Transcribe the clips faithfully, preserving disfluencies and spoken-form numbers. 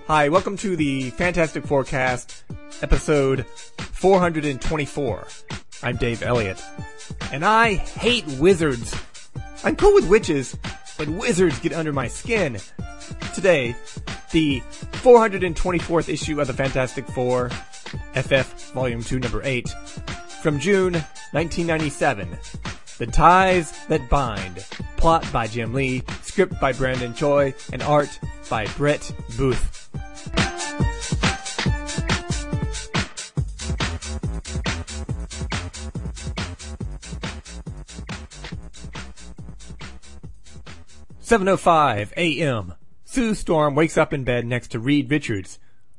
Hi, welcome to the Fantastic Forecast, episode four hundred twenty-four. I'm Dave Elliott, and I hate wizards. I'm cool with witches, but wizards get under my skin. Today, the four hundred twenty-fourth issue of the Fantastic Four, F F Volume two, Number eight, from June nineteen ninety-seven. The Ties That Bind. Plot by Jim Lee, script by Brandon Choi, and art by Brett Booth. seven oh five a.m. Sue Storm wakes up in bed next to Reed Richards.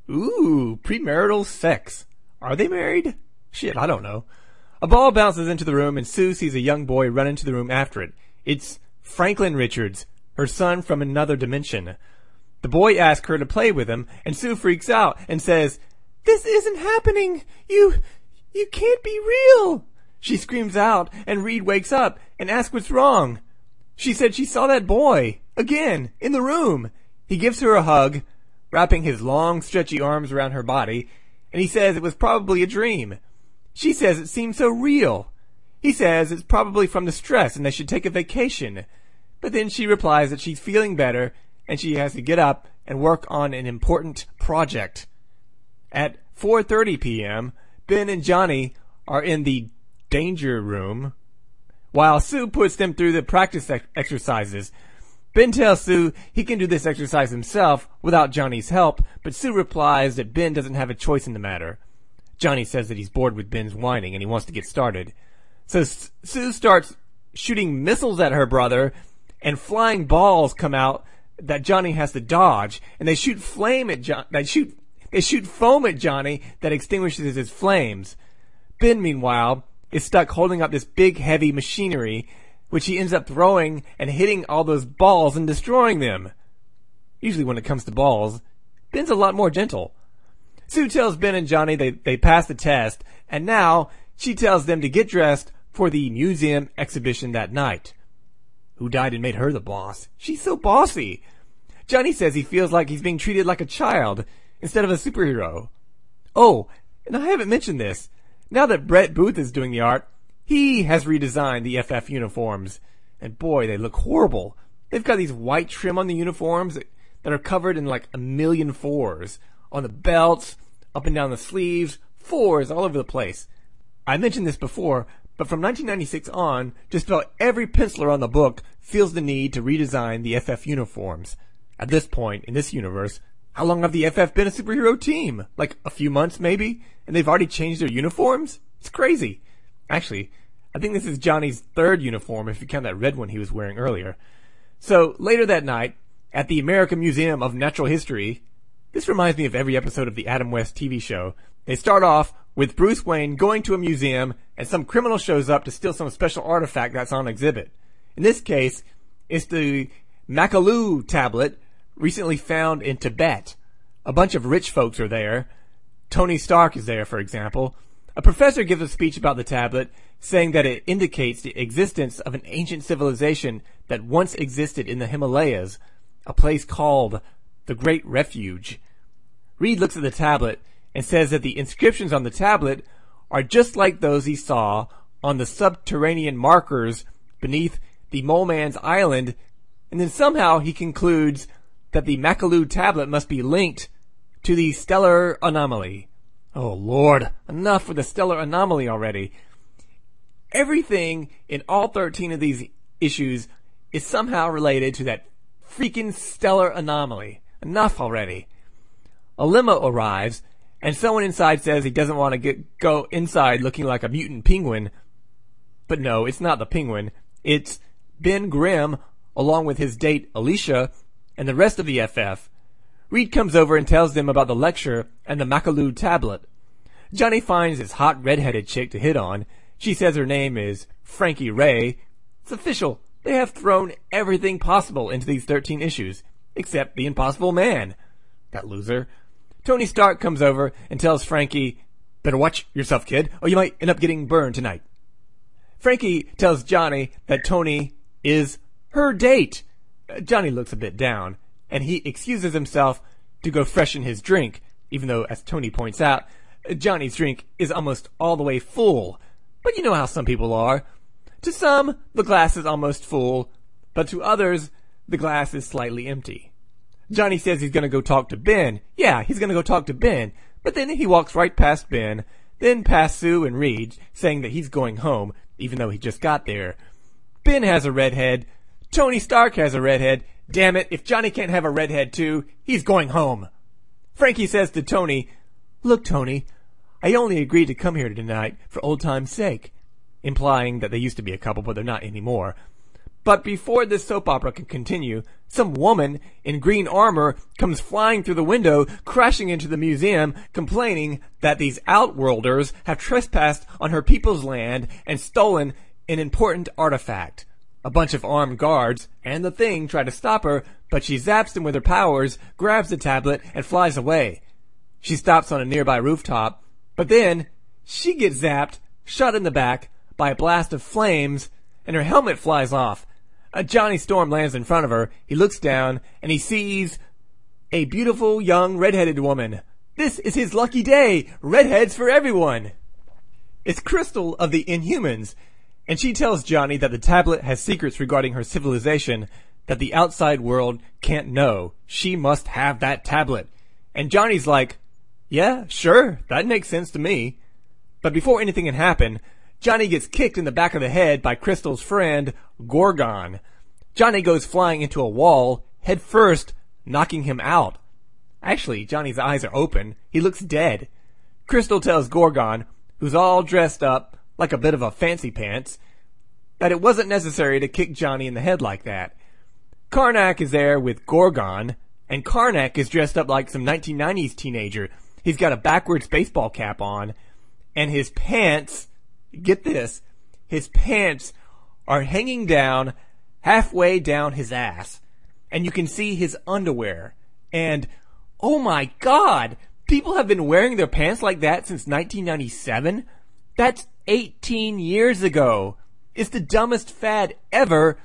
Ooh, premarital sex. Are they married? Shit, I don't know. A ball bounces into the room and Sue sees a young boy run into the room after it. It's Franklin Richards, her son from another dimension. The boy asks her to play with him, and Sue freaks out and says, "This isn't happening! You, you can't be real!" She screams out, and Reed wakes up and asks what's wrong. She said she saw that boy, again, in the room. He gives her a hug, wrapping his long, stretchy arms around her body, and he says it was probably a dream. She says it seemed so real. He says it's probably from the stress and they should take a vacation. But then she replies that she's feeling better and she has to get up and work on an important project. At four thirty p.m., Ben and Johnny are in the danger room while Sue puts them through the practice ex- exercises. Ben tells Sue he can do this exercise himself without Johnny's help, but Sue replies that Ben doesn't have a choice in the matter. Johnny says that he's bored with Ben's whining and he wants to get started. So S- Sue starts shooting missiles at her brother, and flying balls come out that Johnny has to dodge, and they shoot flame at John. They shoot they shoot foam at Johnny that extinguishes his flames. Ben, meanwhile, is stuck holding up this big, heavy machinery, which he ends up throwing and hitting all those balls and destroying them. Usually, when it comes to balls, Ben's a lot more gentle. Sue tells Ben and Johnny they they passed the test, and now she tells them to get dressed for the museum exhibition that night. Who died and made her the boss? She's so bossy. Johnny says he feels like he's being treated like a child instead of a superhero. Oh, and I haven't mentioned this. Now that Brett Booth is doing the art, he has redesigned the F F uniforms. And boy, they look horrible. They've got these white trim on the uniforms that, that are covered in like a million fours. On the belts, up and down the sleeves, fours all over the place. I mentioned this before, but from nineteen ninety-six on, just about every penciler on the book feels the need to redesign the F F uniforms. At this point, in this universe, how long have the F F been a superhero team? Like a few months, maybe? And they've already changed their uniforms? It's crazy. Actually, I think this is Johnny's third uniform, if you count that red one he was wearing earlier. So, later that night, at the American Museum of Natural History, this reminds me of every episode of the Adam West T V show. They start off with Bruce Wayne going to a museum and some criminal shows up to steal some special artifact that's on exhibit. In this case, it's the Makalu tablet recently found in Tibet. A bunch of rich folks are there. Tony Stark is there, for example. A professor gives a speech about the tablet, saying that it indicates the existence of an ancient civilization that once existed in the Himalayas, a place called the Great Refuge. Reed looks at the tablet and says that the inscriptions on the tablet are just like those he saw on the subterranean markers beneath the Mole Man's Island, and then somehow he concludes that the Makalu tablet must be linked to the stellar anomaly. Oh Lord, enough with the stellar anomaly already. Everything in all thirteen of these issues is somehow related to that freaking stellar anomaly. Enough already. A limo arrives, and someone inside says he doesn't want to get, go inside looking like a mutant penguin. But no, it's not the penguin. It's Ben Grimm, along with his date Alicia, and the rest of the F F. Reed comes over and tells them about the lecture and the Makalu tablet. Johnny finds this hot red-headed chick to hit on. She says her name is Frankie Ray. It's official. They have thrown everything possible into these thirteen issues, except the Impossible Man. That loser. Tony Stark comes over and tells Frankie, "Better watch yourself, kid, or you might end up getting burned tonight." Frankie tells Johnny that Tony is her date. Johnny looks a bit down, and he excuses himself to go freshen his drink, even though, as Tony points out, Johnny's drink is almost all the way full. But you know how some people are. To some, the glass is almost full, but to others, the glass is slightly empty. Johnny says he's gonna go talk to Ben. Yeah, he's gonna go talk to Ben, but then he walks right past Ben, then past Sue and Reed, saying that he's going home, even though he just got there. Ben has a redhead. Tony Stark has a redhead. Damn it, if Johnny can't have a redhead too, he's going home. Frankie says to Tony, "Look, Tony, I only agreed to come here tonight for old time's sake," implying that they used to be a couple, but they're not anymore. But before this soap opera can continue, some woman in green armor comes flying through the window, crashing into the museum, complaining that these outworlders have trespassed on her people's land and stolen an important artifact. A bunch of armed guards and the Thing try to stop her, but she zaps them with her powers, grabs the tablet, and flies away. She stops on a nearby rooftop, but then she gets zapped, shot in the back, by a blast of flames, and her helmet flies off. A Johnny Storm lands in front of her. He looks down, and he sees a beautiful, young, redheaded woman. This is his lucky day! Redheads for everyone! It's Crystal of the Inhumans, and she tells Johnny that the tablet has secrets regarding her civilization that the outside world can't know. She must have that tablet. And Johnny's like, yeah, sure, that makes sense to me. But before anything can happen, Johnny gets kicked in the back of the head by Crystal's friend, Gorgon. Johnny goes flying into a wall, head first, knocking him out. Actually, Johnny's eyes are open. He looks dead. Crystal tells Gorgon, who's all dressed up like a bit of a fancy pants, that it wasn't necessary to kick Johnny in the head like that. Karnak is there with Gorgon, and Karnak is dressed up like some nineteen nineties teenager. He's got a backwards baseball cap on, and his pants, get this, his pants are hanging down halfway down his ass, and you can see his underwear. And, oh my god, people have been wearing their pants like that since nineteen ninety-seven? That's eighteen years ago. It's the dumbest fad ever.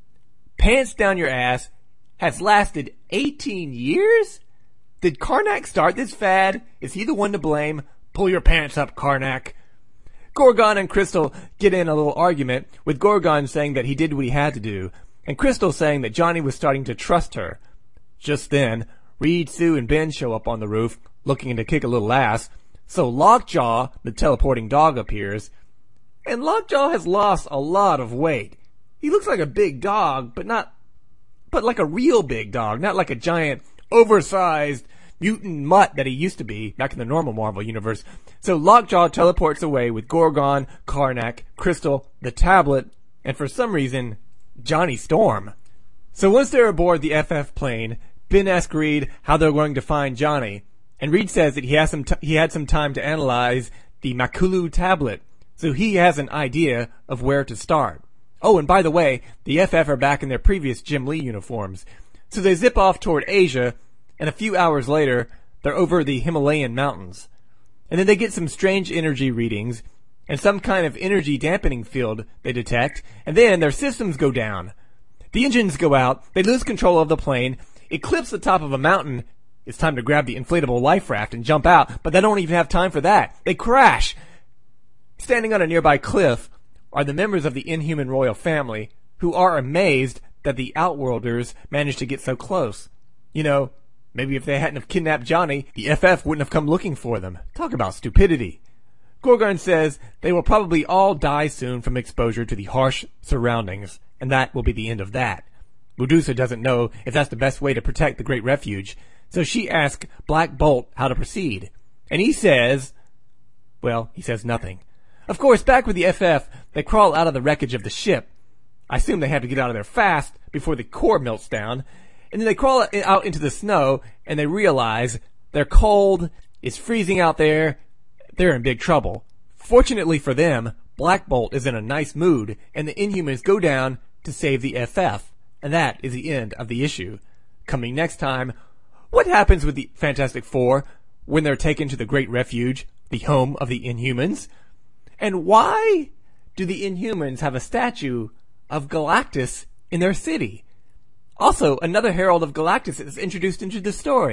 Pants down your ass has lasted eighteen years? Did Karnak start this fad? Is he the one to blame? Pull your pants up, Karnak. Gorgon and Crystal get in a little argument, with Gorgon saying that he did what he had to do, and Crystal saying that Johnny was starting to trust her. Just then, Reed, Sue, and Ben show up on the roof, looking to kick a little ass, so Lockjaw, the teleporting dog, appears. And Lockjaw has lost a lot of weight. He looks like a big dog, but not, but like a real big dog, not like a giant, oversized mutant mutt that he used to be back in the normal Marvel universe. So Lockjaw teleports away with Gorgon, Karnak, Crystal, the tablet, and for some reason, Johnny Storm. So once they're aboard the F F plane, Ben asks Reed how they're going to find Johnny, and Reed says that he has some t- he had some time to analyze the Makulu tablet, so he has an idea of where to start. Oh, and by the way, the F F are back in their previous Jim Lee uniforms. So they zip off toward Asia, and a few hours later, they're over the Himalayan mountains. And then they get some strange energy readings, and some kind of energy dampening field they detect, and then their systems go down. The engines go out, they lose control of the plane, it clips the top of a mountain. It's time to grab the inflatable life raft and jump out, but they don't even have time for that. They crash! Standing on a nearby cliff are the members of the Inhuman royal family, who are amazed that the Outworlders managed to get so close. You know, maybe if they hadn't have kidnapped Johnny, the F F wouldn't have come looking for them. Talk about stupidity. Gorgon says they will probably all die soon from exposure to the harsh surroundings, and that will be the end of that. Medusa doesn't know if that's the best way to protect the Great Refuge, so she asks Black Bolt how to proceed. And he says, well, he says nothing. Of course, back with the F F, they crawl out of the wreckage of the ship. I assume they have to get out of there fast before the core melts down. And then they crawl out into the snow, and they realize they're cold, it's freezing out there, they're in big trouble. Fortunately for them, Black Bolt is in a nice mood, and the Inhumans go down to save the F F. And that is the end of the issue. Coming next time, what happens with the Fantastic Four when they're taken to the Great Refuge, the home of the Inhumans? And why do the Inhumans have a statue of Galactus in their city? Also, another Herald of Galactus is introduced into the story.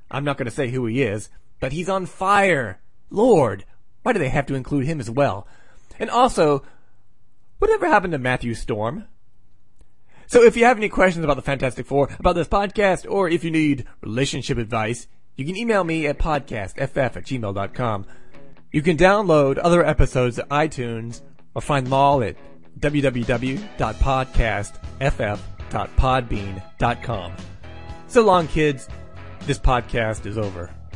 I'm not going to say who he is, but he's on fire. Lord, why do they have to include him as well? And also, whatever happened to Matthew Storm? So if you have any questions about the Fantastic Four, about this podcast, or if you need relationship advice, you can email me at podcastff at gmail dot com. You can download other episodes at iTunes or find them all at w w w dot podcast f f dot podbean dot com. So long, kids. This podcast is over.